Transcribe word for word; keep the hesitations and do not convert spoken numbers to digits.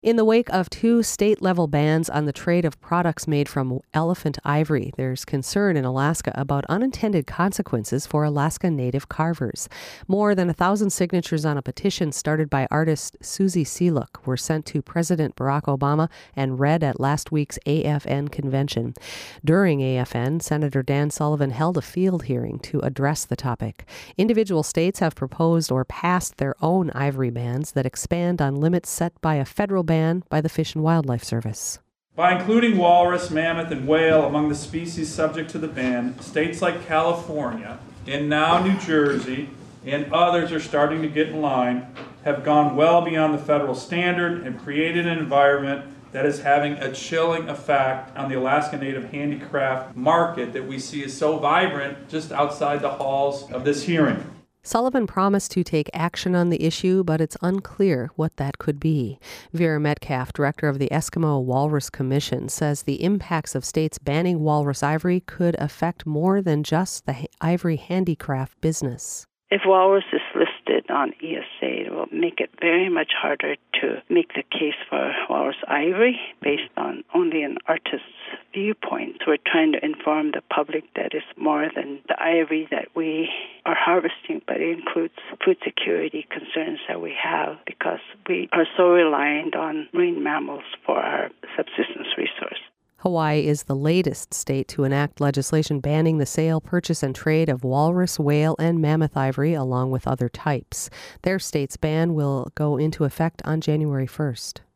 In the wake of two state-level bans on the trade of products made from elephant ivory, there's concern in Alaska about unintended consequences for Alaska Native carvers. More than a thousand signatures on a petition started by artist Susie Seelook were sent to President Barack Obama and read at last week's A F N convention. During A F N, Senator Dan Sullivan held a field hearing to address the topic. Individual states have proposed or passed their own ivory bans that expand on limits set by a federal ban by the Fish and Wildlife Service. By including walrus, mammoth, and whale among the species subject to the ban, states like California and now New Jersey and others are starting to get in line, have gone well beyond the federal standard and created an environment that is having a chilling effect on the Alaska Native handicraft market that we see is so vibrant just outside the halls of this hearing. Sullivan promised to take action on the issue, but it's unclear what that could be. Vera Metcalf, director of the Eskimo Walrus Commission, says the impacts of states banning walrus ivory could affect more than just the ivory handicraft business. If walrus is listed on E S A, it will make it very much harder to make the case for walrus ivory based on only an artist's viewpoint. So we're trying to inform the public that it's more than the ivory that we are harvesting, but it includes food security concerns that we have because we are so reliant on marine mammals for our subsistence resource. Hawaii is the latest state to enact legislation banning the sale, purchase, and trade of walrus, whale, and mammoth ivory, along with other types. Their state's ban will go into effect on January first.